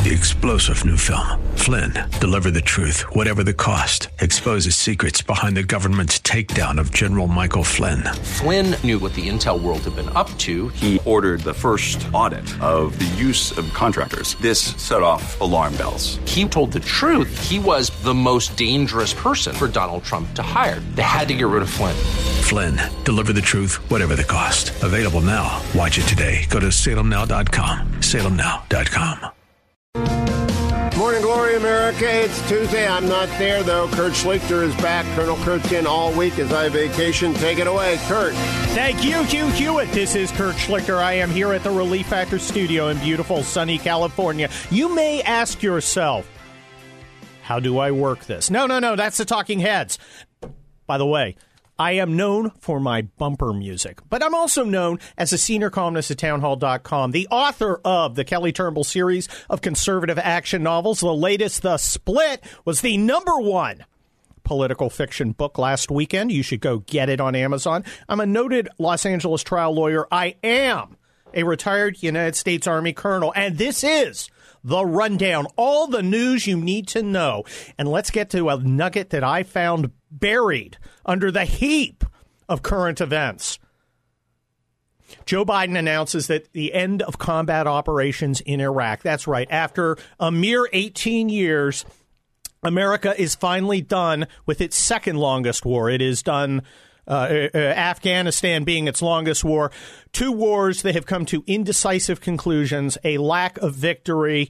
The explosive new film, Flynn, deliver the truth, whatever the cost, exposes secrets behind the government's takedown of General Michael Flynn. Flynn knew what the intel world had been up to. He ordered the first audit of the use of contractors. This set off alarm bells. He told the truth. He was the most dangerous person for Donald Trump to hire. They had to get rid of Flynn. Flynn, deliver the truth, whatever the cost. Available now. Watch it today. Go to salemnow.com. salemnow.com. Morning Glory, America. It's Tuesday. I'm not there, though. Kurt Schlichter is back. Colonel Kurt's in all week as I vacation. Take it away, Kurt. Thank you, Hugh Hewitt. This is Kurt Schlichter. I am here at the Relief Factor studio in beautiful, sunny California. You may ask yourself, how do I work this? No. That's the Talking Heads. By the way, I am known for my bumper music, but I'm also known as a senior columnist at townhall.com, the author of the Kelly Turnbull series of conservative action novels. The latest, The Split, was the #1 political fiction book last weekend. You should go get it on Amazon. I'm a noted Los Angeles trial lawyer. I am a retired United States Army colonel, and this is The Rundown, all the news you need to know. And let's get to a nugget that I found buried under the heap of current events. Joe Biden announces that the end of combat operations in Iraq. That's right. After a mere 18 years, America is finally done with its second longest war. It is done, Afghanistan being its longest war. 2 wars that have come to indecisive conclusions, a lack of victory.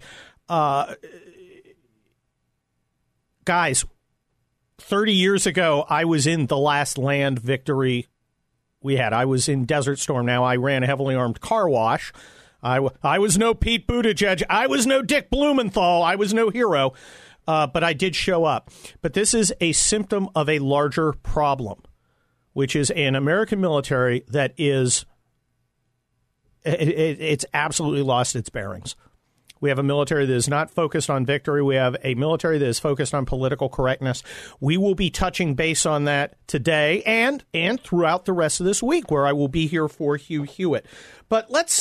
Guys, 30 years ago, I was in the last land victory we had. I was in Desert Storm. Now, I ran a heavily armed car wash. I was no Pete Buttigieg. I was no Dick Blumenthal. I was no hero. But I did show up. But this is a symptom of a larger problem, which is an American military that is it's absolutely lost its bearings. We have a military that is not focused on victory. We have a military that is focused on political correctness. We will be touching base on that today and throughout the rest of this week, where I will be here for Hugh Hewitt. But let's,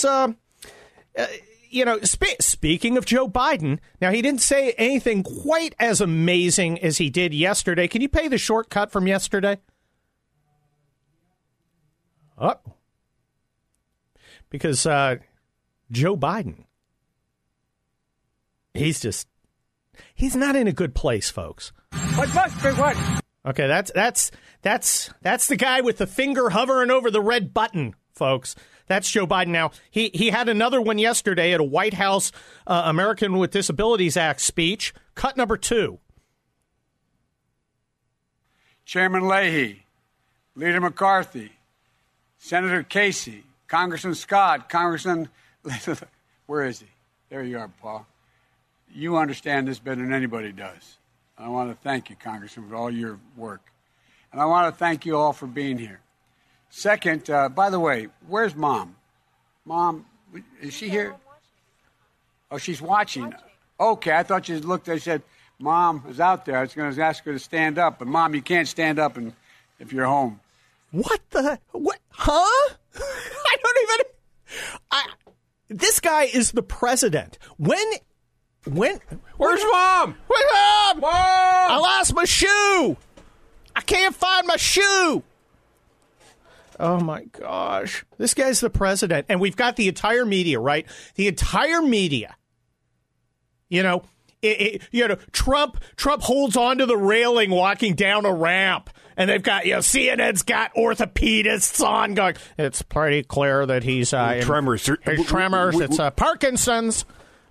speaking of Joe Biden, now he didn't say anything quite as amazing as he did yesterday. Can you play the shortcut from yesterday? Oh, because Joe Biden, he's not in a good place, folks. What must be what? Okay, that's the guy with the finger hovering over the red button, folks. That's Joe Biden. Now, he had another one yesterday at a White House American with Disabilities Act speech. Cut number 2. Chairman Leahy, Leader McCarthy, Senator Casey, Congressman Scott, Congressman... Where is he? There you are, Paul. You understand this better than anybody does. I want to thank you, Congressman, for all your work. And I want to thank you all for being here. Second, by the way, where's Mom? Mom, is she here? Oh, she's watching. Okay, I thought you looked, I said, Mom is out there. I was going to ask her to stand up. But, Mom, you can't stand up if you're home. What? Huh? I don't even... This guy is the president. Where's Mom? Where's Mom? Mom! I lost my shoe. I can't find my shoe. Oh, my gosh. This guy's the president. And we've got the entire media, right? The entire media. Trump holds onto the railing walking down a ramp. And they've got, CNN's got orthopedists on going. It's pretty clear that he's tremors. It's tremors. It's Parkinson's.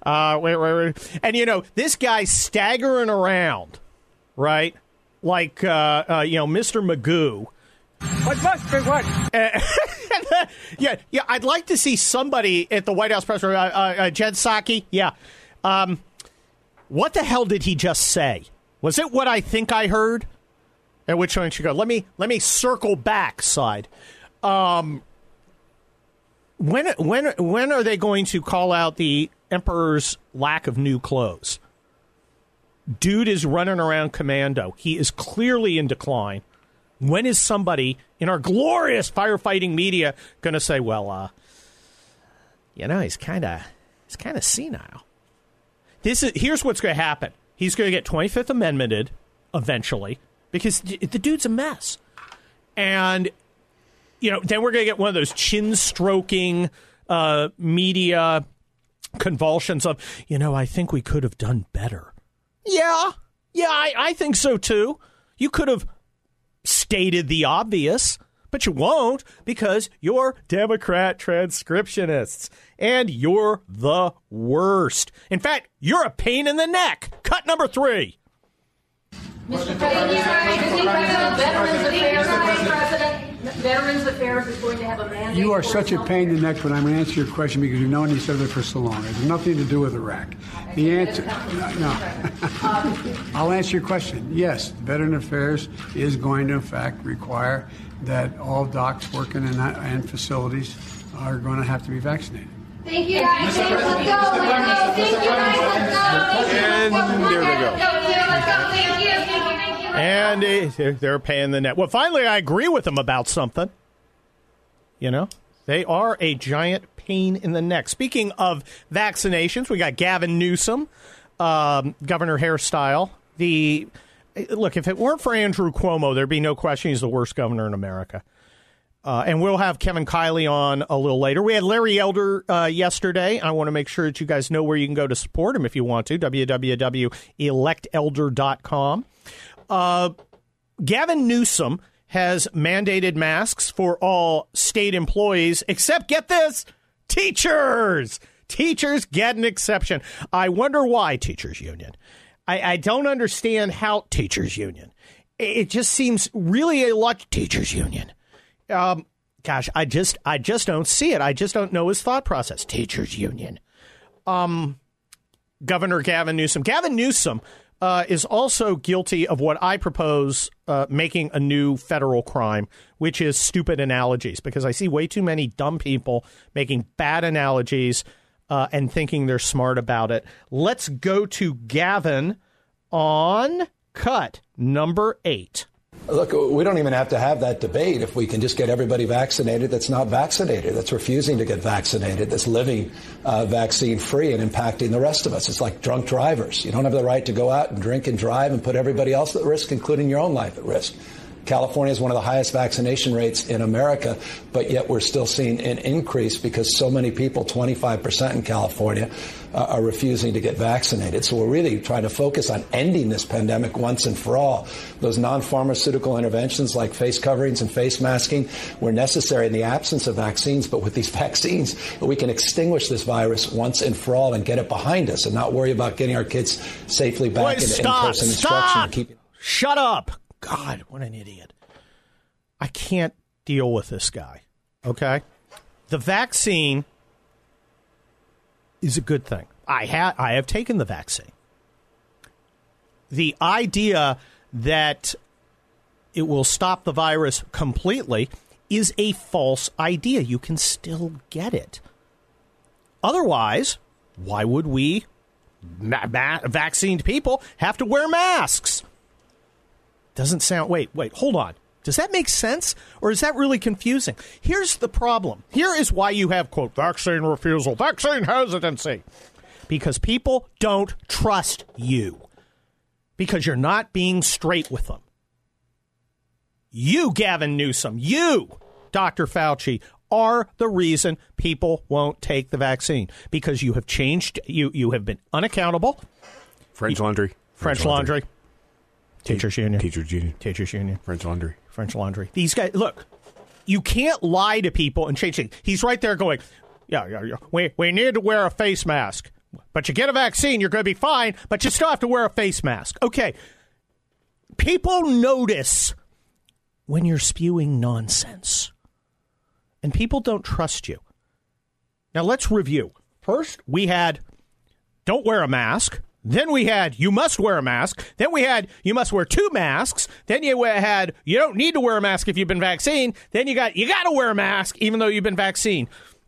And, this guy's staggering around, right? Like, Mr. Magoo. What must be what? Yeah. I'd like to see somebody at the White House press room, Jen Psaki. Yeah. What the hell did he just say? Was it what I think I heard? At which point you go, let me circle back, side. When are they going to call out the emperor's lack of new clothes? Dude is running around commando. He is clearly in decline. When is somebody in our glorious firefighting media going to say, well, he's kind of senile? Here's what's going to happen. He's going to get 25th Amendmented eventually because the dude's a mess. And, then we're going to get one of those chin-stroking media convulsions of, I think we could have done better. Yeah, I think so, too. You could have stated the obvious, but you won't because you're Democrat transcriptionists, and you're the worst. In fact, you're a pain in the neck. Cut number 3. Mr. President, Veterans Affairs is going to have a mandate. You are such a pain in the neck when I'm going to answer your question because you've known each other for so long. It has nothing to do with Iraq. The answer, no. I'll answer your question. Yes, Veteran Affairs is going to, in fact, require that all docs working in facilities are going to have to be vaccinated. Thank you, guys. Let's go. Thank you, guys. Let's go. And there we go. Let's go. Thank you. And they're paying the net. Well, finally, I agree with them about something. They are a giant pain in the neck. Speaking of vaccinations, we got Gavin Newsom, Governor Hairstyle. Look, if it weren't for Andrew Cuomo, there'd be no question he's the worst governor in America. And we'll have Kevin Kiley on a little later. We had Larry Elder yesterday. I want to make sure that you guys know where you can go to support him if you want to, www.electelder.com. Gavin Newsom has mandated masks for all state employees, except, get this, teachers. Teachers get an exception. I wonder why, teachers union. I don't understand how teachers union. It just seems really a lot teachers union. Gosh, I just don't see it. I just don't know his thought process. Teachers union. Governor Gavin Newsom. Gavin Newsom is also guilty of what I propose making a new federal crime, which is stupid analogies, because I see way too many dumb people making bad analogies and thinking they're smart about it. Let's go to Gavin on cut number 8. Look, we don't even have to have that debate if we can just get everybody vaccinated that's not vaccinated, that's refusing to get vaccinated, that's living vaccine-free and impacting the rest of us. It's like drunk drivers. You don't have the right to go out and drink and drive and put everybody else at risk, including your own life at risk. California is one of the highest vaccination rates in America, but yet we're still seeing an increase because so many people, 25% in California, are refusing to get vaccinated. So we're really trying to focus on ending this pandemic once and for all. Those non-pharmaceutical interventions like face coverings and face masking were necessary in the absence of vaccines, but with these vaccines, we can extinguish this virus once and for all and get it behind us and not worry about getting our kids safely back into in-person instruction. Shut up. God, what an idiot. I can't deal with this guy, okay? The vaccine is a good thing. I have taken the vaccine. The idea that it will stop the virus completely is a false idea. You can still get it. Otherwise, why would we, vaccinated people, have to wear masks? Doesn't sound... Wait, hold on. Does that make sense? Or is that really confusing? Here's the problem. Here is why you have, quote, vaccine refusal, vaccine hesitancy. Because people don't trust you. Because you're not being straight with them. You, Gavin Newsom, you, Dr. Fauci, are the reason people won't take the vaccine. Because you have changed, you have been unaccountable. French Laundry. Teachers Union. French Laundry. These guys, look, you can't lie to people and change things. He's right there going, yeah. We need to wear a face mask. But you get a vaccine, you're going to be fine, but you still have to wear a face mask. Okay. People notice when you're spewing nonsense. And people don't trust you. Now, let's review. First, we had don't wear a mask. Then we had, you must wear a mask. Then we had, you must wear 2 masks. Then you had, you don't need to wear a mask if you've been vaccinated. Then you got to wear a mask even though you've been vaccinated.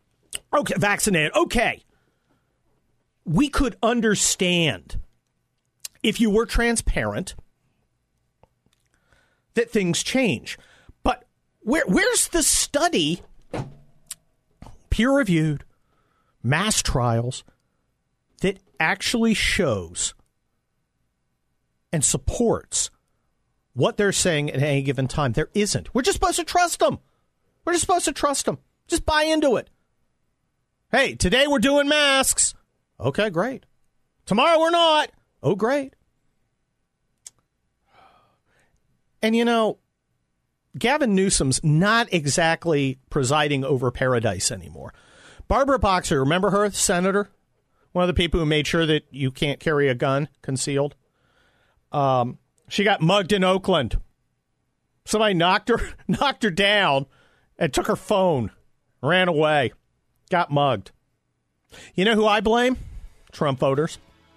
Okay. We could understand if you were transparent that things change. But where's the study, peer-reviewed, mass trials, that actually shows and supports what they're saying at any given time. There isn't. We're just supposed to trust them. We're just supposed to trust them. Just buy into it. Hey, today we're doing masks. Okay, great. Tomorrow we're not. Oh, great. And, you know, Gavin Newsom's not exactly presiding over paradise anymore. Barbara Boxer, remember her, senator? One of the people who made sure that you can't carry a gun concealed. She got mugged in Oakland. Somebody knocked her down and took her phone, ran away, got mugged. You know who I blame? Trump voters,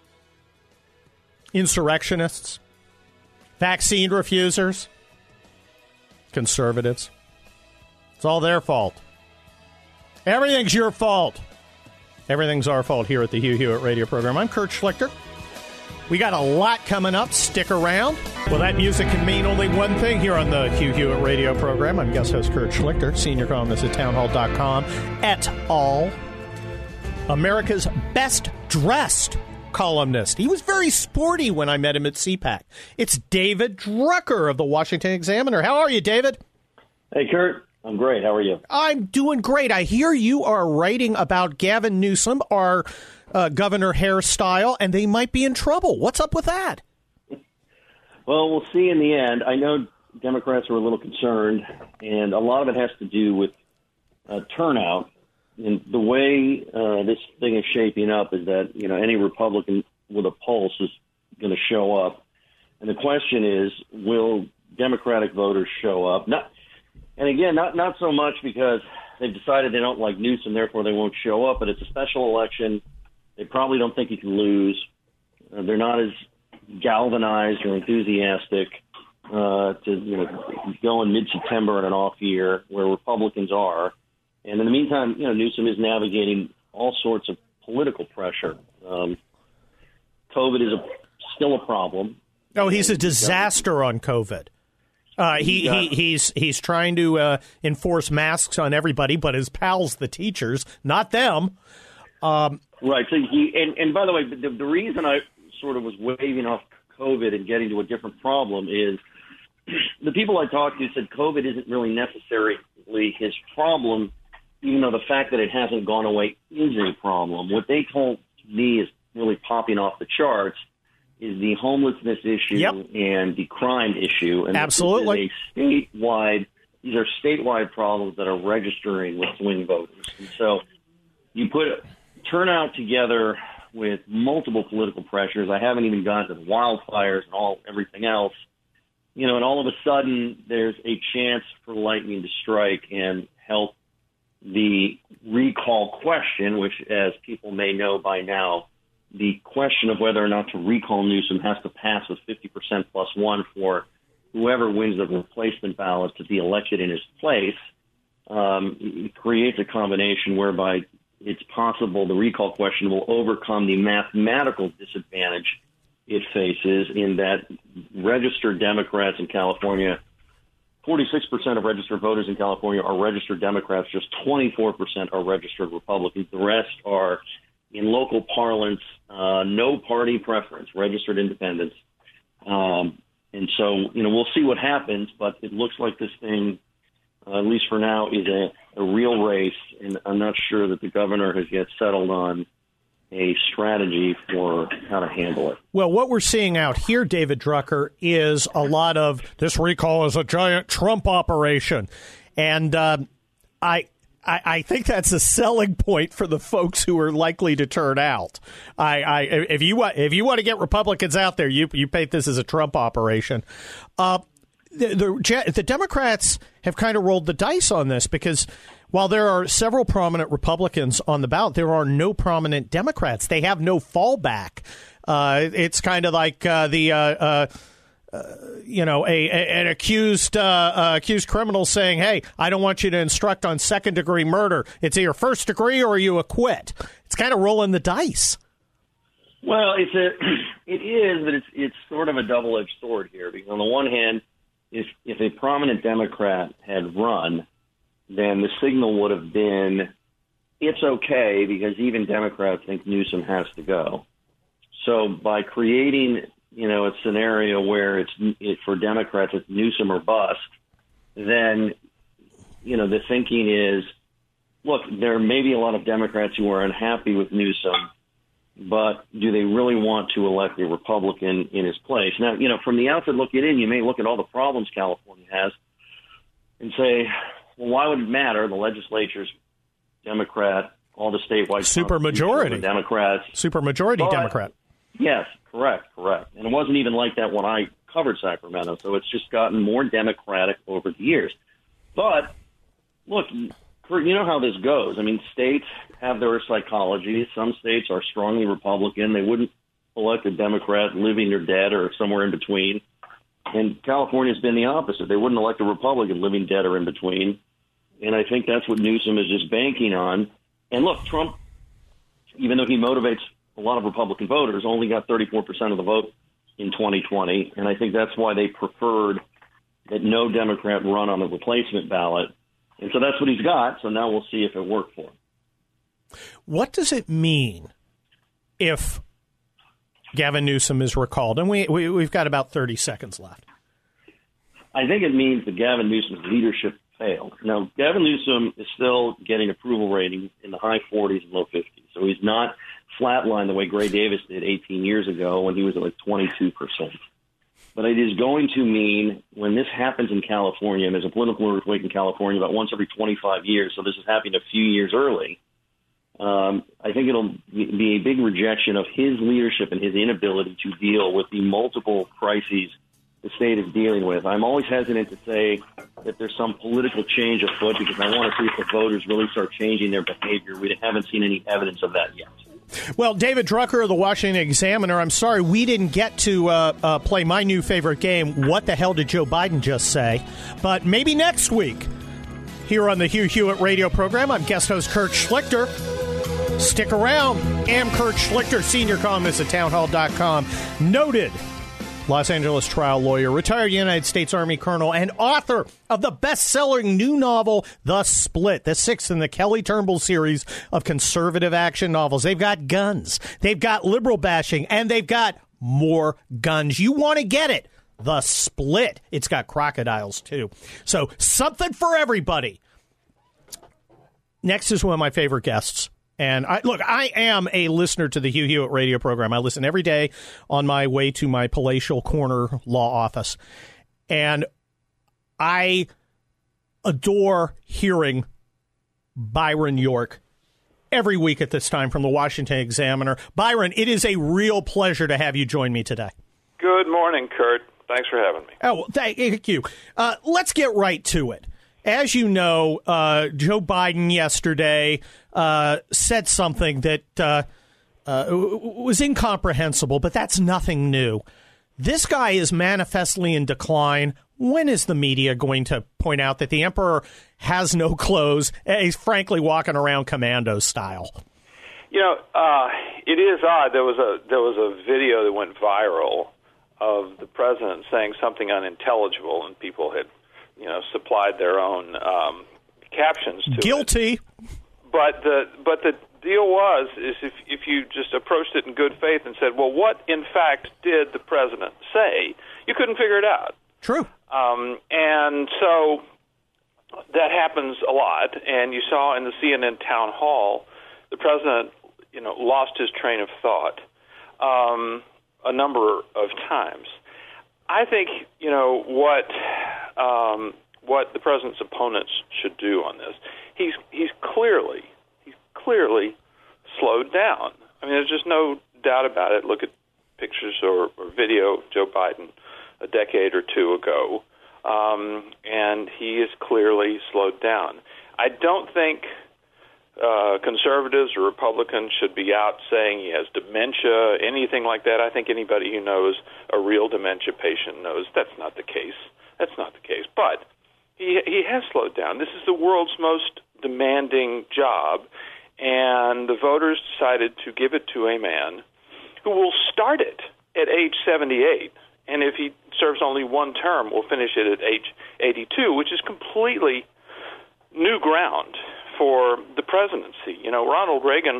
insurrectionists, vaccine refusers, conservatives. It's all their fault. Everything's your fault. Everything's our fault here at the Hugh Hewitt Radio Program. I'm Kurt Schlichter. We got a lot coming up. Stick around. Well, that music can mean only one thing here on the Hugh Hewitt Radio Program. I'm guest host Kurt Schlichter, senior columnist at townhall.com et al. America's best dressed columnist. He was very sporty when I met him at CPAC. It's David Drucker of the Washington Examiner. How are you, David? Hey, Kurt. I'm great. How are you? I'm doing great. I hear you are writing about Gavin Newsom, our governor hairstyle, and they might be in trouble. What's up with that? Well, we'll see in the end. I know Democrats are a little concerned, and a lot of it has to do with turnout. And the way this thing is shaping up is that, you know, any Republican with a pulse is going to show up. And the question is, will Democratic voters show up? Not so much because they've decided they don't like Newsom, therefore they won't show up, but it's a special election. They probably don't think he can lose. They're not as galvanized or enthusiastic to go in mid-September in an off year where Republicans are. And in the meantime, Newsom is navigating all sorts of political pressure. COVID is still a problem. Oh, he's a disaster on COVID. He's trying to enforce masks on everybody, but his pals, the teachers, not them. Right. So and by the way, the reason I sort of was waving off COVID and getting to a different problem is the people I talked to said COVID isn't really necessarily his problem, even though the fact that it hasn't gone away is a problem. What they told me is really popping off the charts is the homelessness issue and the crime issue. And absolutely. These are statewide problems that are registering with swing voters. And so you put turnout together with multiple political pressures. I haven't even gotten to the wildfires and everything else. And all of a sudden there's a chance for lightning to strike and help the recall question, which, as people may know by now, the question of whether or not to recall Newsom has to pass with 50% plus one for whoever wins the replacement ballot to be elected in his place. It creates a combination whereby it's possible the recall question will overcome the mathematical disadvantage it faces in that registered Democrats in California, 46% of registered voters in California are registered Democrats. Just 24% are registered Republicans. The rest are, in local parlance, no party preference, registered independents. And so, we'll see what happens, but it looks like this thing, at least for now, is a real race, and I'm not sure that the governor has yet settled on a strategy for how to handle it. Well, what we're seeing out here, David Drucker, is a lot of this recall is a giant Trump operation. And I think that's a selling point for the folks who are likely to turn out. If you want to get Republicans out there, you paint this as a Trump operation. The Democrats have kind of rolled the dice on this because while there are several prominent Republicans on the ballot, there are no prominent Democrats. They have no fallback. It's kind of like an accused criminal saying, "Hey, I don't want you to instruct on second-degree murder. It's either first degree or you acquit." It's kind of rolling the dice. Well, it is, but it's sort of a double-edged sword here. Because on the one hand, if a prominent Democrat had run, then the signal would have been, it's okay because even Democrats think Newsom has to go. So by creating, a scenario where for Democrats it's Newsom or bust, then, the thinking is, look, there may be a lot of Democrats who are unhappy with Newsom, but do they really want to elect a Republican in his place? Now, from the outside looking in, you may look at all the problems California has and say, well, why would it matter? The legislature's Democrat, all the statewide supermajority Democrats. Supermajority Democrat. Yes, correct. And it wasn't even like that when I covered Sacramento, so it's just gotten more Democratic over the years. But, look, Kurt, you know how this goes. I mean, states have their psychology. Some states are strongly Republican. They wouldn't elect a Democrat living or dead or somewhere in between. And California's been the opposite. They wouldn't elect a Republican living dead or in between. And I think that's what Newsom is just banking on. And look, Trump, even though he motivates a lot of Republican voters, only got 34% of the vote in 2020. And I think that's why they preferred that no Democrat run on the replacement ballot. And so that's what he's got. So now we'll see if it worked for him. What does it mean if Gavin Newsom is recalled? And we've got about 30 seconds left. I think it means that Gavin Newsom's leadership failed. Now, Gavin Newsom is still getting approval ratings in the high 40s and low 50s. So he's not flatlined the way Gray Davis did 18 years ago when he was at like 22%. But it is going to mean when this happens in California, and there's a political earthquake in California about once every 25 years, so this is happening a few years early, I think it'll be a big rejection of his leadership and his inability to deal with the multiple crises the state is dealing with. I'm always hesitant to say that there's some political change afoot because I want to see if the voters really start changing their behavior. We haven't seen any evidence of that yet. Well, David Drucker of the Washington Examiner, I'm sorry we didn't get to play my new favorite game, What the Hell Did Joe Biden Just Say? But maybe next week here on the Hugh Hewitt radio program. I'm guest host Kurt Schlichter. Stick around. I'm Kurt Schlichter, senior columnist at townhall.com. Noted Los Angeles trial lawyer, retired United States Army colonel, and author of the best-selling new novel, The Split, the sixth in the Kelly Turnbull series of conservative action novels. They've got guns, they've got liberal bashing, and they've got more guns. You want to get it. The Split. It's got crocodiles, too. So something for everybody. Next is one of my favorite guests. And I am a listener to the Hugh Hewitt radio program. I listen every day on my way to my palatial corner law office. And I adore hearing Byron York every week at this time from the Washington Examiner. Byron, it is a real pleasure to have you join me today. Good morning, Kurt. Thanks for having me. Oh, well, thank you. Let's get right to it. As you know, Joe Biden yesterday said something that was incomprehensible, but that's nothing new. This guy is manifestly in decline. When is the media going to point out that the emperor has no clothes? He's frankly walking around commando style. You know, it is odd. There was a video that went viral of the president saying something unintelligible, and people had supplied their own captions to Guilty. it. But the deal is if you just approached it in good faith and said, well, what in fact did the president say? You couldn't figure it out. True. And so that happens a lot. And you saw in the CNN town hall, the president, lost his train of thought a number of times. I think what the president's opponents should do on this. He's clearly slowed down. I mean, there's just no doubt about it. Look at pictures or video Joe Biden a decade or two ago, and he is clearly slowed down. I don't think conservatives or Republicans should be out saying he has dementia, anything like that. I think anybody who knows a real dementia patient knows that's not the case. That's not the case. But he has slowed down. This is the world's most demanding job, and the voters decided to give it to a man who will start it at age 78, and if he serves only one term, will finish it at age 82, which is completely new ground for the presidency. You know, Ronald Reagan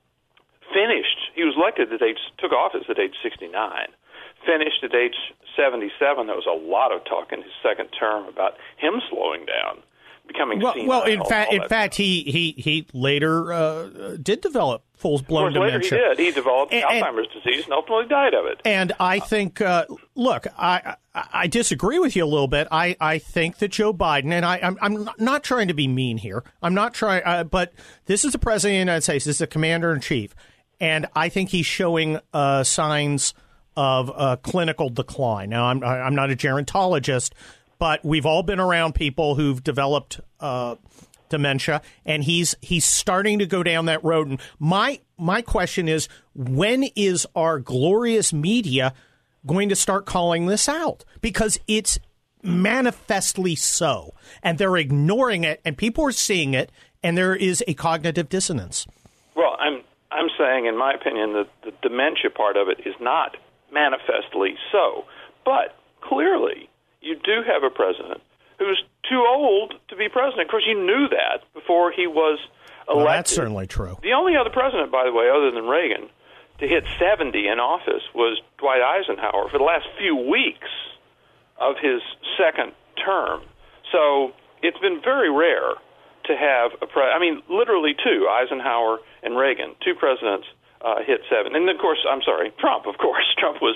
he was elected took office at age 69, finished at age 77. There was a lot of talk in his second term about him slowing down, becoming senile. Well, in fact, he later did develop full-blown dementia. Later he did. He developed Alzheimer's disease and ultimately died of it. And I think, look, I disagree with you a little bit. I think that Joe Biden, and I'm not trying to be mean here. I'm not trying, but this is the president of the United States. This is the commander-in-chief. And I think he's showing signs of clinical decline. Now, I'm not a gerontologist, but we've all been around people who've developed dementia, and he's starting to go down that road. And my question is, when is our glorious media going to start calling this out? Because it's manifestly so, and they're ignoring it, and people are seeing it, and there is a cognitive dissonance. Well, I'm saying, in my opinion, that the dementia part of it is not manifestly so. But clearly, you do have a president who's too old to be president. Of course, you knew that before he was elected. Well, that's certainly true. The only other president, by the way, other than Reagan, to hit 70 in office was Dwight Eisenhower for the last few weeks of his second term. So it's been very rare to have literally two, Eisenhower and Reagan, two presidents hit 7. And, of course, Trump, of course. Trump was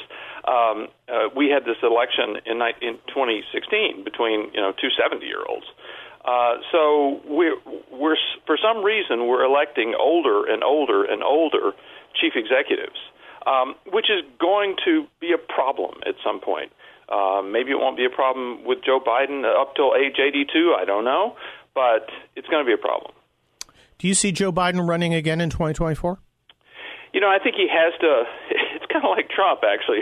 we had this election in 2016 between, two 70-year-olds. So we're for some reason, we're electing older and older and older chief executives, which is going to be a problem at some point. Maybe it won't be a problem with Joe Biden up till age 82. I don't know. But it's going to be a problem. Do you see Joe Biden running again in 2024? I think he has to. It's kind of like Trump, actually.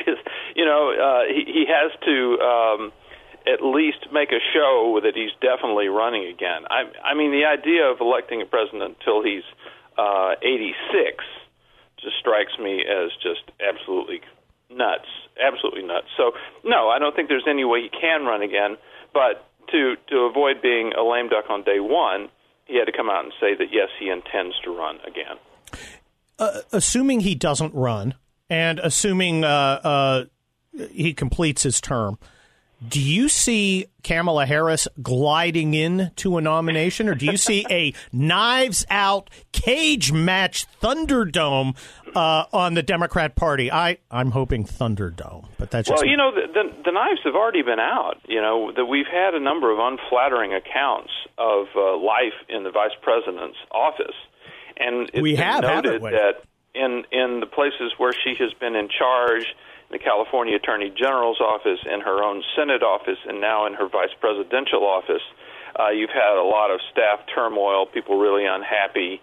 He has to at least make a show that he's definitely running again. I mean, the idea of electing a president until he's 86 just strikes me as just absolutely nuts. Absolutely nuts. So, no, I don't think there's any way he can run again. But to avoid being a lame duck on day one, he had to come out and say that, yes, he intends to run again. Assuming he doesn't run and assuming he completes his term, do you see Kamala Harris gliding into a nomination, or do you see a knives-out, cage-match Thunderdome on the Democrat Party? I'm hoping Thunderdome, but that's just... Well, the knives have already been out. That we've had a number of unflattering accounts of life in the vice president's office. And it's noted that in the places where she has been in charge, the California Attorney General's office, in her own Senate office, and now in her vice presidential office, you've had a lot of staff turmoil, people really unhappy,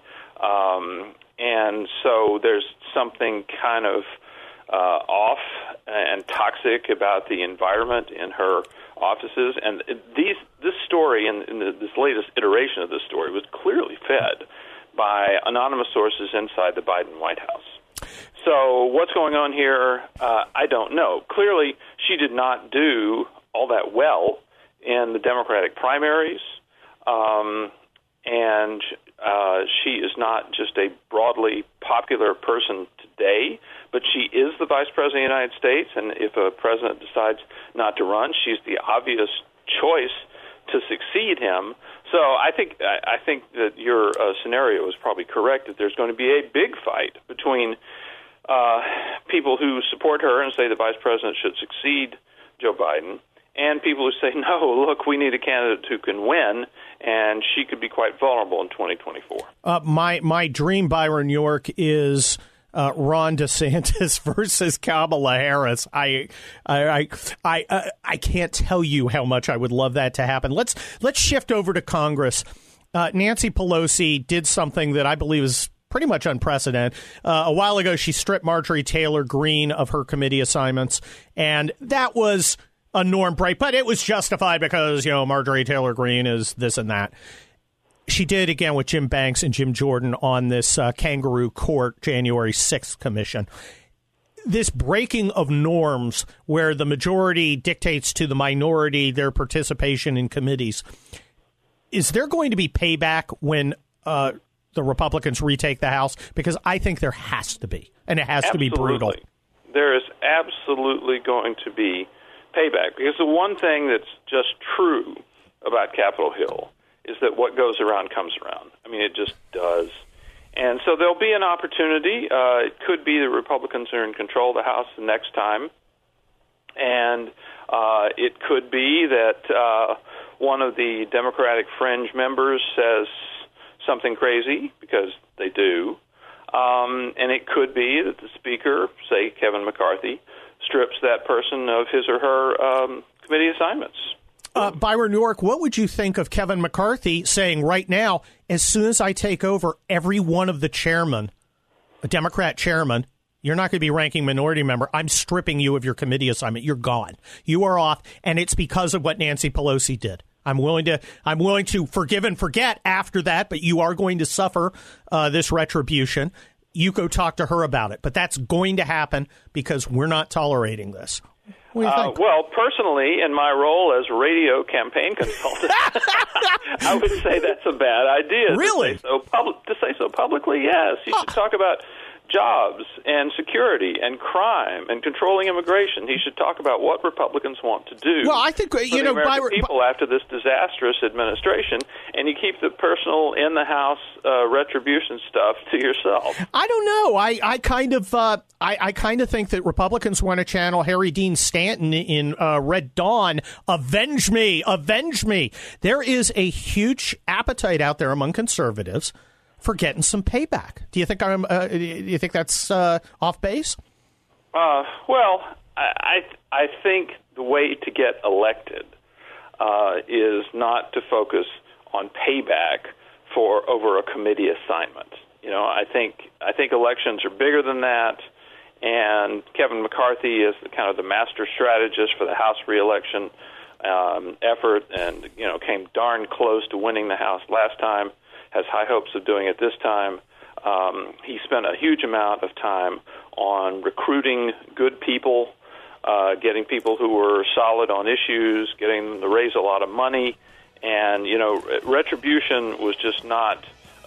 and so there's something kind of off and toxic about the environment in her offices. And this story, and this latest iteration of this story, was clearly fed by anonymous sources inside the Biden White House. So what's going on here, I don't know. Clearly, she did not do all that well in the Democratic primaries, and she is not just a broadly popular person today, but she is the Vice President of the United States, and if a president decides not to run, she's the obvious choice to succeed him. So I think that your scenario is probably correct, that there's going to be a big fight between people who support her and say the vice president should succeed Joe Biden, and people who say, no, look, we need a candidate who can win, and she could be quite vulnerable in 2024. My dream, Byron York, is Ron DeSantis versus Kamala Harris. I can't tell you how much I would love that to happen. Let's shift over to Congress. Nancy Pelosi did something that I believe is pretty much unprecedented. A while ago, she stripped Marjorie Taylor Greene of her committee assignments, and that was a norm break, but it was justified because, Marjorie Taylor Greene is this and that. She did again with Jim Banks and Jim Jordan on this Kangaroo Court January 6th commission. This breaking of norms where the majority dictates to the minority their participation in committees. Is there going to be payback when the Republicans retake the House? Because I think there has to be, and it has to be brutal. There is absolutely going to be payback, because the one thing that's just true about Capitol Hill is that what goes around comes around. I mean, it just does. And so there'll be an opportunity. It could be the Republicans are in control of the House the next time. And it could be that one of the Democratic fringe members says something crazy, because they do. And it could be that the Speaker, say Kevin McCarthy, strips that person of his or her committee assignments. Byron York, what would you think of Kevin McCarthy saying right now, as soon as I take over, every one of the chairmen, a Democrat chairman, you're not going to be ranking minority member, I'm stripping you of your committee assignment. You're gone. You are off, and it's because of what Nancy Pelosi did. I'm willing to forgive and forget after that, but you are going to suffer this retribution. You go talk to her about it. But that's going to happen because we're not tolerating this. What do you think? Well, personally, in my role as radio campaign consultant, I would say that's a bad idea. Really? To say so publicly, yes. You should talk about jobs and security and crime and controlling immigration. He should talk about what Republicans want to do. Well, I think, for the American people after this disastrous administration, and you keep the personal in the House retribution stuff to yourself. I don't know. I kind of think that Republicans want to channel Harry Dean Stanton in Red Dawn. Avenge me, avenge me. There is a huge appetite out there among conservatives for getting some payback. Do you think do you think that's off base? Well, I think the way to get elected is not to focus on payback over a committee assignment. You know, I think elections are bigger than that, and Kevin McCarthy is kind of the master strategist for the House reelection effort, and came darn close to winning the House last time. Has high hopes of doing it this time. He spent a huge amount of time on recruiting good people, getting people who were solid on issues, getting them to raise a lot of money, and retribution was just not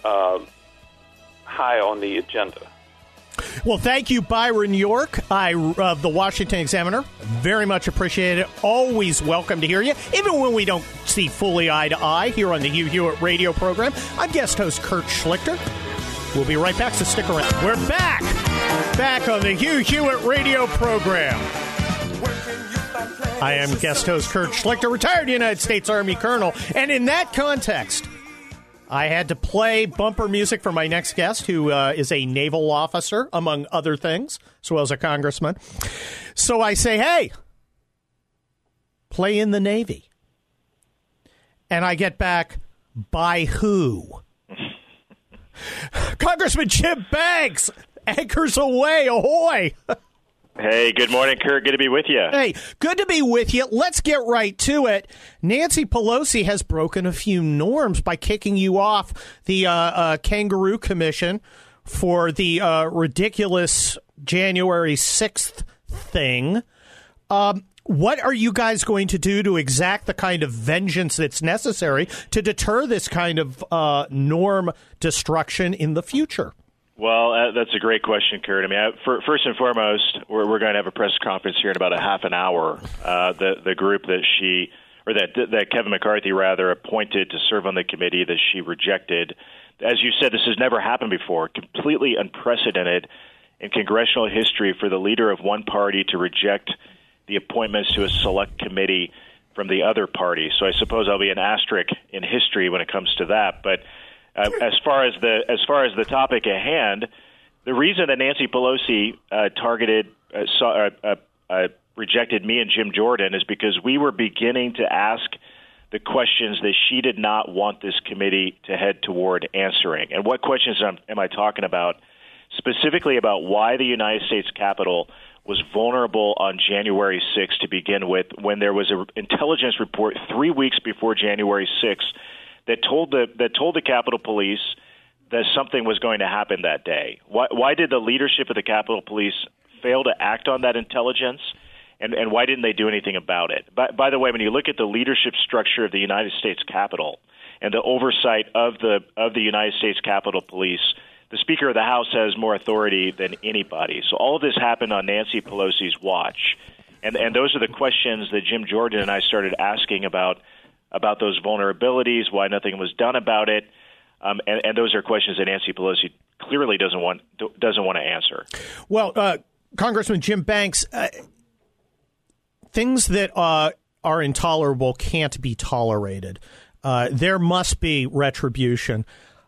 high on the agenda. Well, thank you, Byron York, of the Washington Examiner. Very much appreciate it. Always welcome to hear you, even when we don't see fully eye to eye here on the Hugh Hewitt radio program. I'm guest host Kurt Schlichter. We'll be right back, so stick around. We're back on the Hugh Hewitt radio program. I am guest host Kurt Schlichter, retired United States Army colonel, and in that context, I had to play bumper music for my next guest, who is a naval officer, among other things, as well as a congressman. So I say, hey, play in the Navy. And I get back, by who? Congressman Jim Banks, anchors away, ahoy. Hey, good morning, Kurt. Good to be with you. Hey, good to be with you. Let's get right to it. Nancy Pelosi has broken a few norms by kicking you off the Kangaroo Commission for the ridiculous January 6th thing. What are you guys going to do to exact the kind of vengeance that's necessary to deter this kind of norm destruction in the future? Well, that's a great question, Kurt. I mean, first and foremost, we're going to have a press conference here in about a half an hour. The group that Kevin McCarthy appointed to serve on the committee that she rejected. As you said, this has never happened before. Completely unprecedented in congressional history for the leader of one party to reject the appointments to a select committee from the other party. So I suppose I'll be an asterisk in history when it comes to that. But as far as the topic at hand, the reason that Nancy Pelosi rejected me and Jim Jordan is because we were beginning to ask the questions that she did not want this committee to head toward answering. And what questions am I talking about? Specifically about why the United States Capitol was vulnerable on January 6th to begin with, when there was an intelligence report 3 weeks before January 6th that told the Capitol Police that something was going to happen that day. Why did the leadership of the Capitol Police fail to act on that intelligence, and why didn't they do anything about it? By the way, when you look at the leadership structure of the United States Capitol, and the oversight of the United States Capitol Police. The Speaker of the House has more authority than anybody. So all of this happened on Nancy Pelosi's watch. And those are the questions that Jim Jordan and I started asking about those vulnerabilities, why nothing was done about it. And those are questions that Nancy Pelosi clearly doesn't want to answer. Well, Congressman Jim Banks, things that are intolerable can't be tolerated. There must be retribution.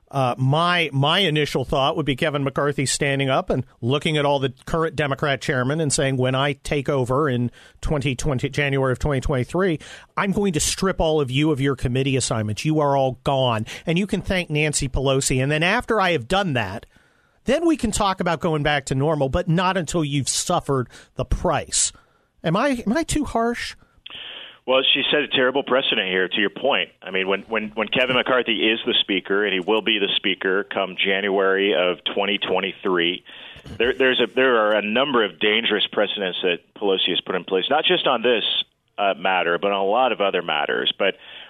My initial thought would be Kevin McCarthy standing up and looking at all the current Democrat chairmen and saying, when I take over in January of 2023, I'm going to strip all of you of your committee assignments. You are all gone. And you can thank Nancy Pelosi. And then after I have done that, then we can talk about going back to normal, but not until you've suffered the price. Am I too harsh? Well, she set a terrible precedent here, to your point. I mean, when Kevin McCarthy is the Speaker, and he will be the Speaker come January of 2023, there are a number of dangerous precedents that Pelosi has put in place, not just on this matter, but on a lot of other matters. But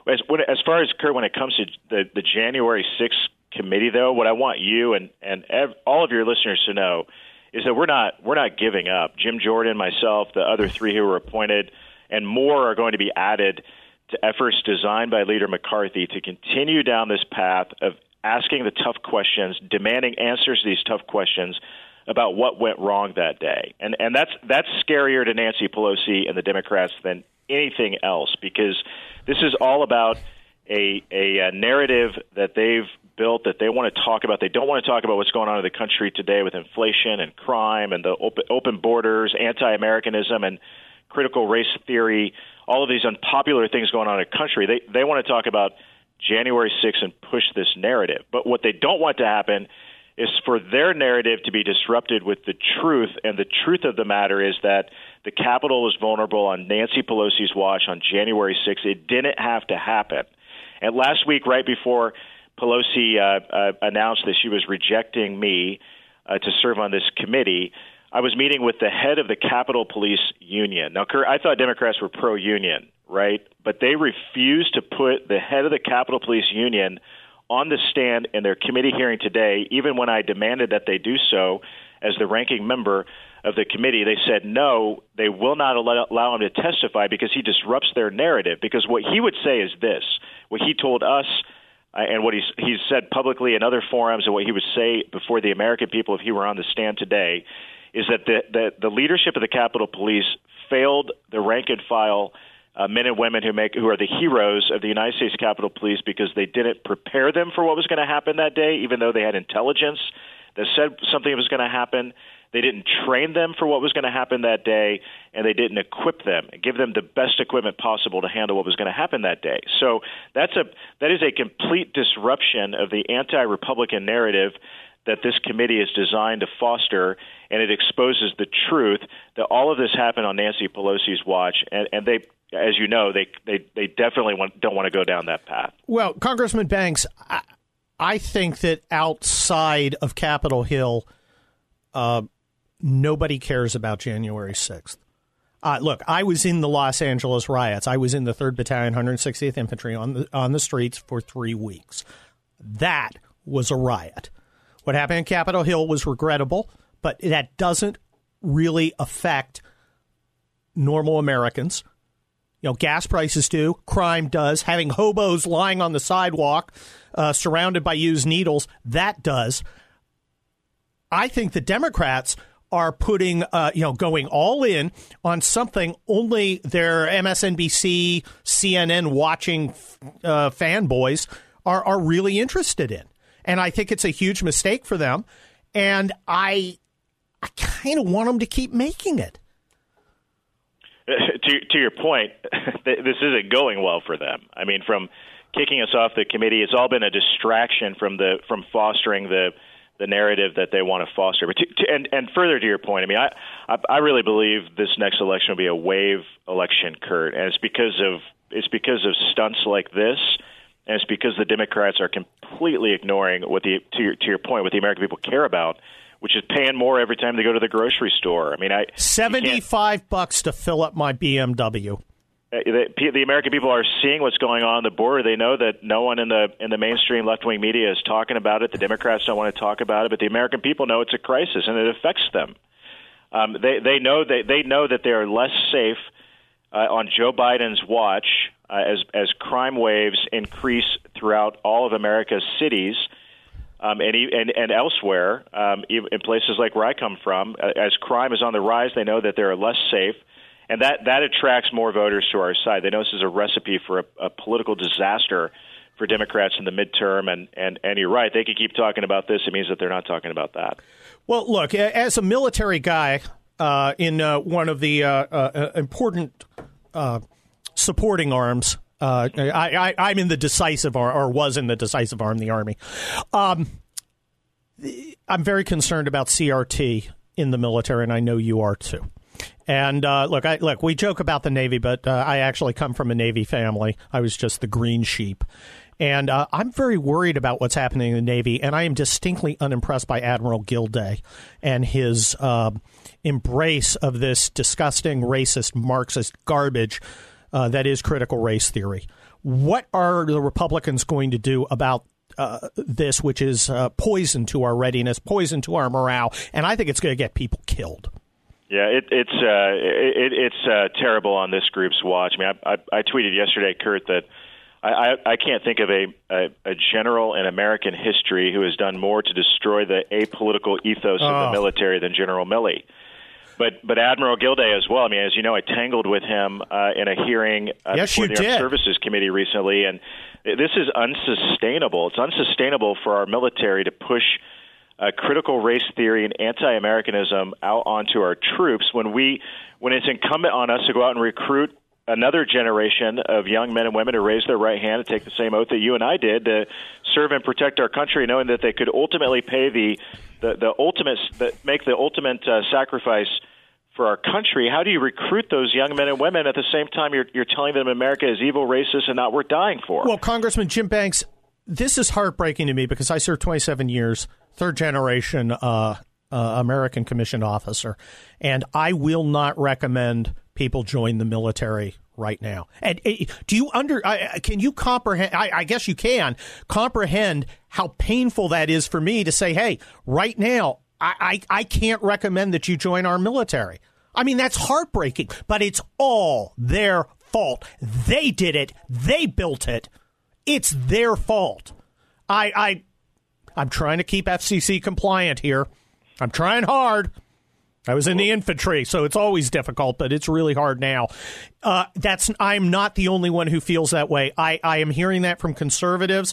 as far as, Kurt, when it comes to the January 6th committee, though, what I want you and all of your listeners to know is that we're not giving up. Jim Jordan, myself, the other three who were appointed, and more are going to be added to efforts designed by Leader McCarthy to continue down this path of asking the tough questions, demanding answers to these tough questions about what went wrong that day. And that's scarier to Nancy Pelosi and the Democrats than anything else, because this is all about a narrative that they've built that they want to talk about. They don't want to talk about what's going on in the country today with inflation and crime and the open borders, anti-Americanism, and critical race theory, all of these unpopular things going on in the country. They want to talk about January 6th and push this narrative. But what they don't want to happen is for their narrative to be disrupted with the truth. And the truth of the matter is that the Capitol was vulnerable on Nancy Pelosi's watch on January 6th. It didn't have to happen. And last week, right before Pelosi announced that she was rejecting me to serve on this committee, I was meeting with the head of the Capitol Police Union. Now, Kurt, I thought Democrats were pro-union, right? But they refused to put the head of the Capitol Police Union on the stand in their committee hearing today, even when I demanded that they do so as the ranking member of the committee. They said, no, they will not allow him to testify because he disrupts their narrative. Because what he would say is this, what he told us and what he's said publicly in other forums and what he would say before the American people if he were on the stand today is that the leadership of the Capitol Police failed the rank and file men and women who are the heroes of the United States Capitol Police because they didn't prepare them for what was going to happen that day, even though they had intelligence that said something was going to happen. They didn't train them for what was going to happen that day, and they didn't equip them and give them the best equipment possible to handle what was going to happen that day. So that is a complete disruption of the anti-Republican narrative that this committee is designed to foster, and it exposes the truth that all of this happened on Nancy Pelosi's watch, and they, as you know, they definitely don't want to go down that path. Well, Congressman Banks, I think that outside of Capitol Hill, nobody cares about January 6th. Look, I was in the Los Angeles riots. I was in the 3rd Battalion, 160th Infantry on the streets for 3 weeks. That was a riot. What happened in Capitol Hill was regrettable, but that doesn't really affect normal Americans. You know, gas prices do, crime does, having hobos lying on the sidewalk surrounded by used needles, that does. I think the Democrats are putting, going all in on something only their MSNBC, CNN watching fanboys are really interested in. And I think it's a huge mistake for them. And I kind of want them to keep making it. To your point, this isn't going well for them. I mean, from kicking us off the committee, it's all been a distraction from fostering the narrative that they want to foster. But and further to your point, I mean, I really believe this next election will be a wave election, Kurt, and it's because of stunts like this. And it's because the Democrats are completely ignoring to your point, what the American people care about, which is paying more every time they go to the grocery store. I mean, $75 to fill up my BMW. the American people are seeing what's going on the border. They know that no one in the mainstream left-wing media is talking about it. The Democrats don't want to talk about it, but the American people know it's a crisis and it affects them. They know that they are less safe on Joe Biden's watch as crime waves increase throughout all of America's cities and elsewhere, in places like where I come from. As crime is on the rise, they know that they're less safe. And that attracts more voters to our side. They know this is a recipe for a political disaster for Democrats in the midterm. And you're right. They could keep talking about this. It means that they're not talking about that. Well, look, as a military guy in one of the important supporting arms, I'm in the decisive arm, or was in the decisive arm, the Army. I'm very concerned about CRT in the military, and I know you are too. And look, we joke about the Navy, but I actually come from a Navy family. I was just the green sheep. And I'm very worried about what's happening in the Navy, and I am distinctly unimpressed by Admiral Gilday and his embrace of this disgusting, racist, Marxist garbage that is critical race theory. What are the Republicans going to do about this, which is poison to our readiness, poison to our morale, and I think it's going to get people killed. Yeah, it's terrible on this group's watch. I mean, I tweeted yesterday, Kurt, that I can't think of a general in American history who has done more to destroy the apolitical ethos of the military than General Milley. But Admiral Gilday as well. I mean, as you know, I tangled with him in a hearing before the Armed Services Committee recently, and this is unsustainable. It's unsustainable for our military to push critical race theory and anti-Americanism out onto our troops when it's incumbent on us to go out and recruit another generation of young men and women to raise their right hand and take the same oath that you and I did to serve and protect our country, knowing that they could ultimately pay make the ultimate sacrifice for our country. How do you recruit those young men and women at the same time you're telling them America is evil, racist, and not worth dying for? Well, Congressman Jim Banks, this is heartbreaking to me because I served 27 years, third-generation American commissioned officer, and I will not recommend people join the military right now. And can you comprehend? I guess you can comprehend how painful that is for me to say, hey, right now, I can't recommend that you join our military. I mean, that's heartbreaking, but it's all their fault. They did it. They built it. It's their fault. I'm trying to keep FCC compliant here. I'm trying hard. I was in the infantry, so it's always difficult, but it's really hard now. I'm not the only one who feels that way. I am hearing that from conservatives.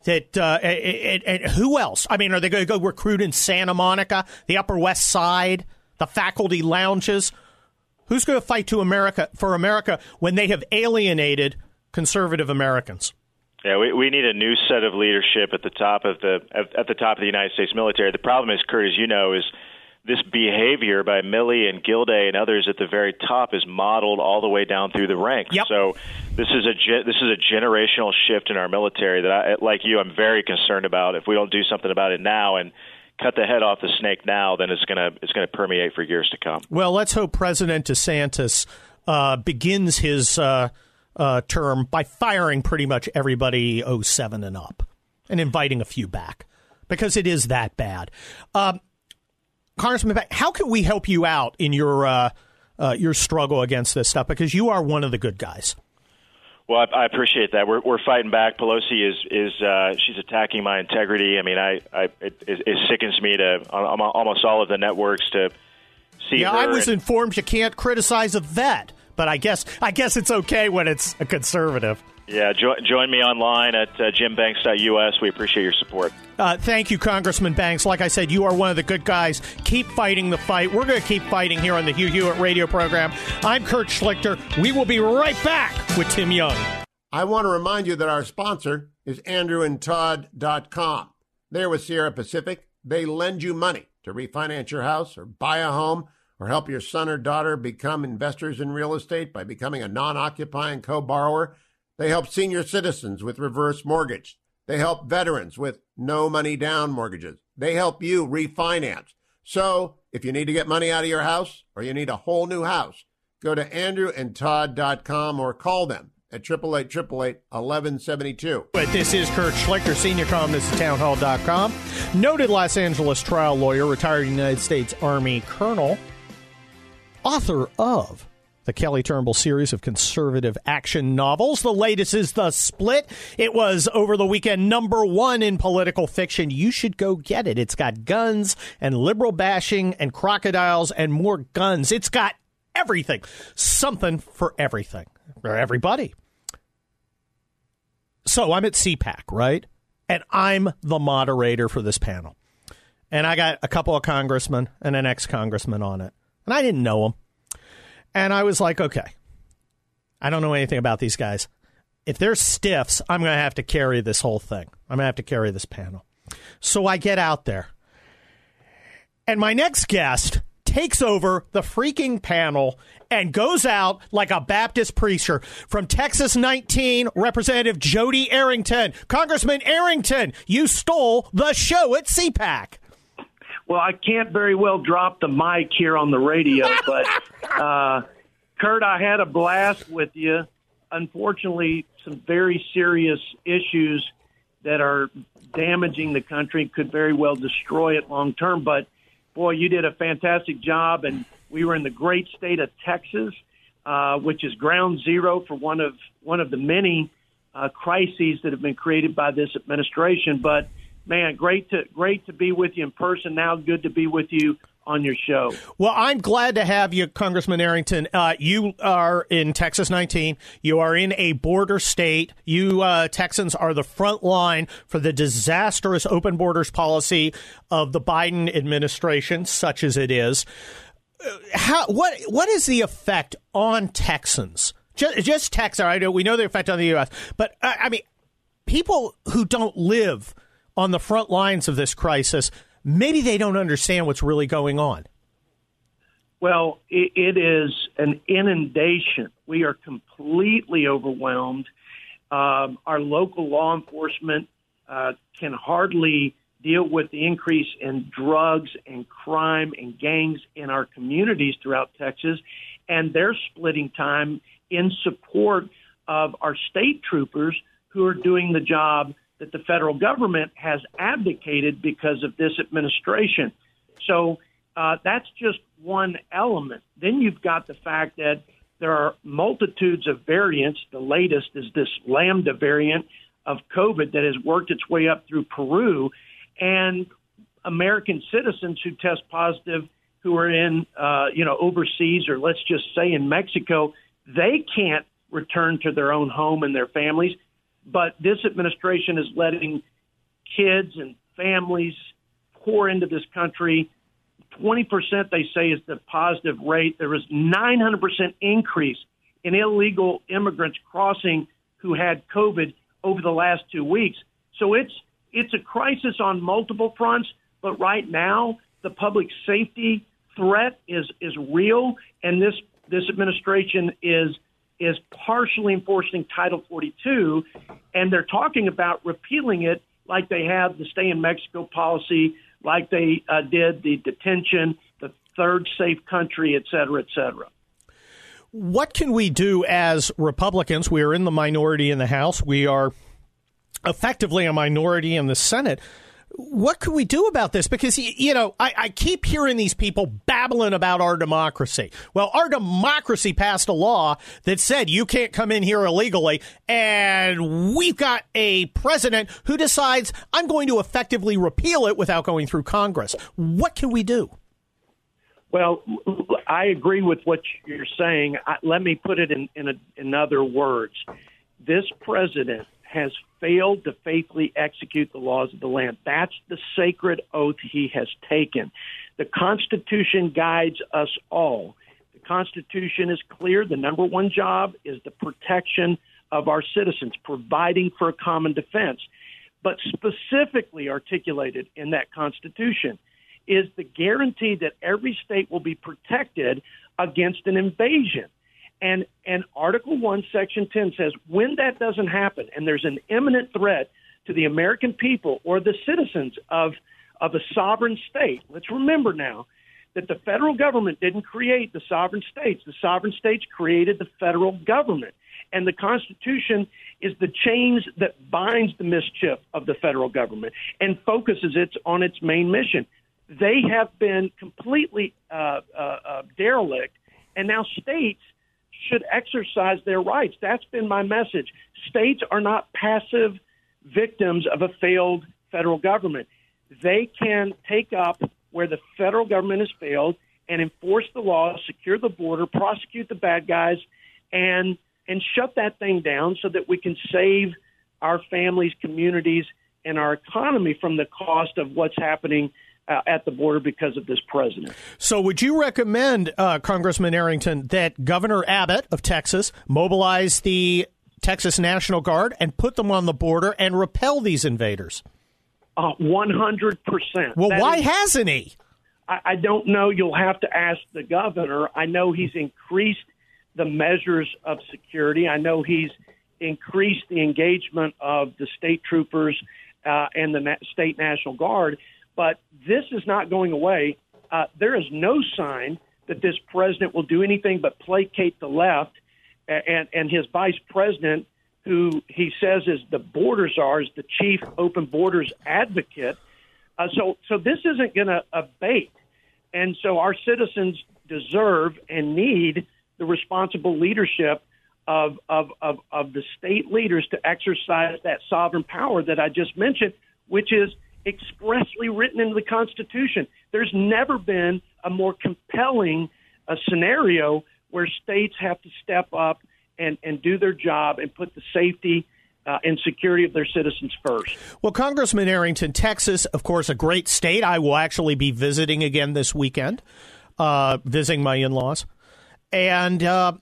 And who else? I mean, are they going to go recruit in Santa Monica, the Upper West Side, the faculty lounges? Who's going to fight for America when they have alienated conservative Americans? Yeah, we need a new set of leadership at the top of the United States military. The problem is, Kurt, as you know, is this behavior by Milley and Gilday and others at the very top is modeled all the way down through the ranks. Yep. So this is a generational shift in our military that like you, I'm very concerned about. If we don't do something about it now and cut the head off the snake now, then it's gonna permeate for years to come. Well, let's hope President DeSantis begins his term by firing pretty much everybody 07 and up and inviting a few back because it is that bad. Congressman, how can we help you out in your struggle against this stuff? Because you are one of the good guys. Well, I appreciate that. We're fighting back. Pelosi is she's attacking my integrity. I mean, it sickens me to on almost all of the networks to see. Yeah, her I was informed you can't criticize a vet, but I guess it's okay when it's a conservative. Yeah, join me online at jimbanks.us. We appreciate your support. Thank you, Congressman Banks. Like I said, you are one of the good guys. Keep fighting the fight. We're going to keep fighting here on the Hugh Hewitt radio program. I'm Kurt Schlichter. We will be right back with Tim Young. I want to remind you that our sponsor is AndrewandTodd.com. They're with Sierra Pacific. They lend you money to refinance your house or buy a home or help your son or daughter become investors in real estate by becoming a non-occupying co-borrower. They help senior citizens with reverse mortgage. They help veterans with no money down mortgages. They help you refinance. So if you need to get money out of your house or you need a whole new house, Go to andrewandtodd.com or call them at 888-888-1172. But this is Kurt Schlichter, senior columnist at townhall.com. Noted Los Angeles trial lawyer, retired United States Army colonel, author of the Kelly Turnbull series of conservative action novels. The latest is The Split. It was, over the weekend, #1 in political fiction. You should go get it. It's got guns and liberal bashing and crocodiles and more guns. It's got everything. Something for everything. For everybody. So I'm at CPAC, right? And I'm the moderator for this panel. And I got a couple of congressmen and an ex-congressman on it. And I didn't know them. And I was like, okay, I don't know anything about these guys. If they're stiffs, I'm going to have to carry this whole thing. I'm going to have to carry this panel. So I get out there. And my next guest takes over the freaking panel and goes out like a Baptist preacher. From Texas 19, Representative Jody Arrington. Congressman Arrington, you stole the show at CPAC. Well, I can't very well drop the mic here on the radio, but Kurt, I had a blast with you. Unfortunately, some very serious issues that are damaging the country, could very well destroy it long term. But, boy, you did a fantastic job, and we were in the great state of Texas, which is ground zero for one of the many crises that have been created by this administration. But man, great to be with you in person. Now, good to be with you on your show. Well, I'm glad to have you, Congressman Arrington. You are in Texas 19. You are in a border state. You Texans are the front line for the disastrous open borders policy of the Biden administration, such as it is. What is the effect on Texans? Just Texans. I know we know the effect on the U.S., but I mean, people who don't live on the front lines of this crisis, maybe they don't understand what's really going on. Well, it is an inundation. We are completely overwhelmed. Our local law enforcement can hardly deal with the increase in drugs and crime and gangs in our communities throughout Texas, and they're splitting time in support of our state troopers who are doing the job that the federal government has abdicated because of this administration. So that's just one element. Then you've got the fact that there are multitudes of variants. The latest is this Lambda variant of COVID that has worked its way up through Peru. And American citizens who test positive, who are in, overseas, or let's just say in Mexico, they can't return to their own home and their families. But this administration is letting kids and families pour into this country. 20%, they say, is the positive rate. There was 900% increase in illegal immigrants crossing who had COVID over the last 2 weeks. So it's a crisis on multiple fronts. But right now, the public safety threat is real, and this administration is partially enforcing Title 42, and they're talking about repealing it like they have the stay in Mexico policy, like they did the detention, the third safe country, et cetera, et cetera. What can we do as Republicans? We are in the minority in the House. We are effectively a minority in the Senate. What can we do about this? Because, I keep hearing these people babbling about our democracy. Well, our democracy passed a law that said you can't come in here illegally, and we've got a president who decides I'm going to effectively repeal it without going through Congress. What can we do? Well, I agree with what you're saying. Let me put it in other words. This president has failed to faithfully execute the laws of the land. That's the sacred oath he has taken. The Constitution guides us all. The Constitution is clear. The number one job is the protection of our citizens, providing for a common defense. But specifically articulated in that Constitution is the guarantee that every state will be protected against an invasion. And Article 1, Section 10 says when that doesn't happen and there's an imminent threat to the American people or the citizens of a sovereign state, let's remember now that the federal government didn't create the sovereign states. The sovereign states created the federal government. And the Constitution is the chains that binds the mischief of the federal government and focuses it on its main mission. They have been completely derelict, and now states should exercise their rights. That's been my message. States are not passive victims of a failed federal government. They can take up where the federal government has failed and enforce the law, secure the border, prosecute the bad guys, and shut that thing down so that we can save our families, communities, and our economy from the cost of what's happening at the border because of this president. So would you recommend, Congressman Arrington, that Governor Abbott of Texas mobilize the Texas National Guard and put them on the border and repel these invaders? 100%. Well, why hasn't he? I don't know. You'll have to ask the governor. I know he's increased the measures of security. I know he's increased the engagement of the state troopers and the state National Guard, but this is not going away. There is no sign that this president will do anything but placate the left, and his vice president, who he says is the border czar, is the chief open borders advocate. So this isn't going to abate. And so our citizens deserve and need the responsible leadership of the state leaders to exercise that sovereign power that I just mentioned, which is expressly written into the Constitution. There's never been a more compelling scenario where states have to step up and do their job and put the safety and security of their citizens first. Well, Congressman Arrington, Texas, of course, a great state. I will actually be visiting again this weekend, visiting my in-laws. And I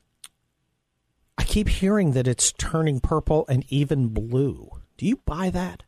keep hearing that it's turning purple and even blue. Do you buy that?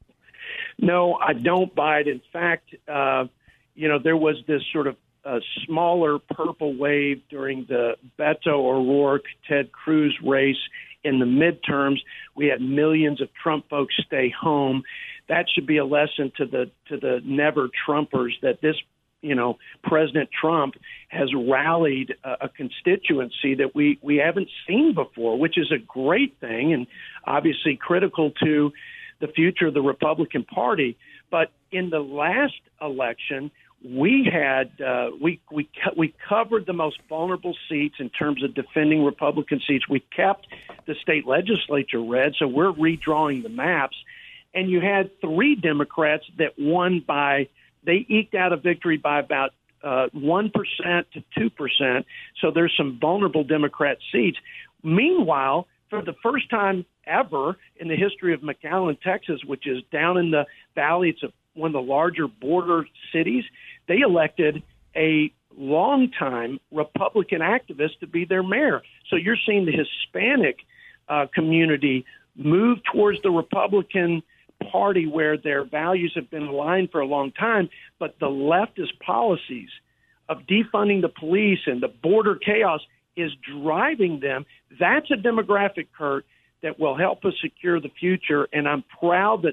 No, I don't buy it. In fact, there was this sort of smaller purple wave during the Beto O'Rourke, Ted Cruz race in the midterms. We had millions of Trump folks stay home. That should be a lesson to the never Trumpers that this, President Trump has rallied a constituency that we haven't seen before, which is a great thing and obviously critical to the future of the Republican Party. But in the last election, we had we covered the most vulnerable seats in terms of defending Republican seats. We kept the state legislature red, so we're redrawing the maps. And you had 3 Democrats that won they eked out a victory by about 1% to 2%. So there's some vulnerable Democrat seats. Meanwhile, for the first time ever in the history of McAllen, Texas, which is down in the valley, it's one of the larger border cities, they elected a longtime Republican activist to be their mayor. So you're seeing the Hispanic community move towards the Republican Party where their values have been aligned for a long time, but the leftist policies of defunding the police and the border chaos is driving them. That's a demographic, Kurt, that will help us secure the future, and I'm proud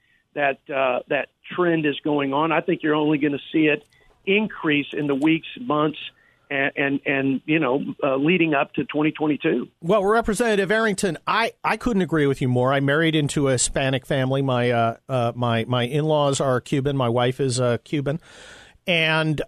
that trend is going on. I think you're only going to see it increase in the weeks, months, and leading up to 2022. Well, Representative Arrington, I couldn't agree with you more. I married into a Hispanic family. My my in-laws are Cuban. My wife is Cuban, and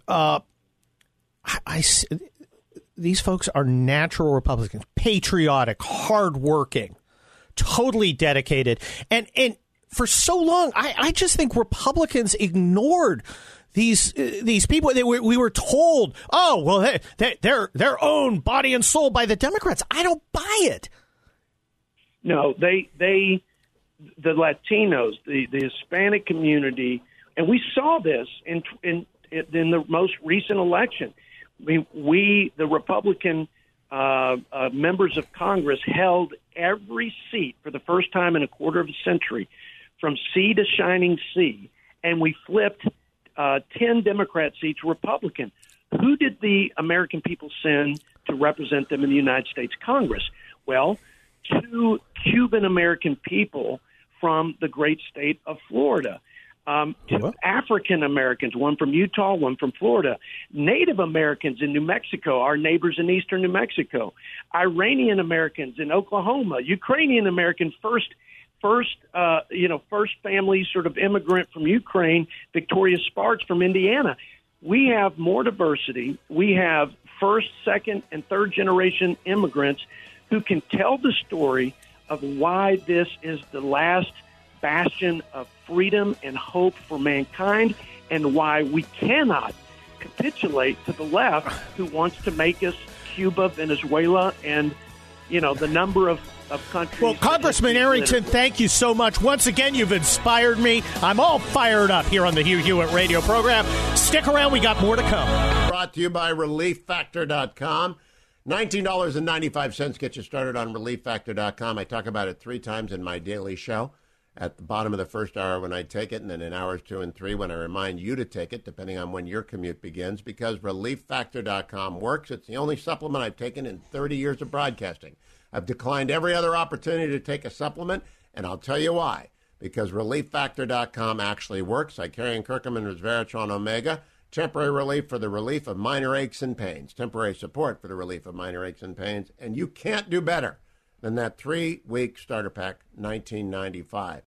these folks are natural Republicans, patriotic, hardworking, totally dedicated, and for so long, I just think Republicans ignored these people. We were told, oh, well, they're owned body and soul by the Democrats. I don't buy it. No, the Latinos, the Hispanic community, and we saw this in the most recent election. We the Republican members of Congress held every seat for the first time in a quarter of a century, from sea to shining sea, and we flipped 10 Democrat seats Republican. Who did the American people send to represent them in the United States Congress? Well, 2 Cuban American people from the great state of Florida. Two African Americans, one from Utah, one from Florida. Native Americans in New Mexico, our neighbors in eastern New Mexico. Iranian Americans in Oklahoma. Ukrainian American first family sort of immigrant from Ukraine, Victoria Sparks from Indiana. We have more diversity. We have first, second, and third generation immigrants who can tell the story of why this is the last bastion of freedom and hope for mankind, and why we cannot capitulate to the left who wants to make us Cuba, Venezuela, and, the number of countries. Well, Congressman Arrington, thank you so much. Once again, you've inspired me. I'm all fired up here on the Hugh Hewitt radio program. Stick around. We got more to come. Brought to you by ReliefFactor.com. $19.95 gets you started on ReliefFactor.com. I talk about it 3 times in my daily show. At the bottom of the first hour when I take it, and then in hours 2 and 3 when I remind you to take it, depending on when your commute begins, because ReliefFactor.com works. It's the only supplement I've taken in 30 years of broadcasting. I've declined every other opportunity to take a supplement, and I'll tell you why. Because ReliefFactor.com actually works. I carry in Curcumin Resveratrol Omega, temporary relief for the relief of minor aches and pains, temporary support for the relief of minor aches and pains, and you can't do better than that 3-week starter pack, $19.95.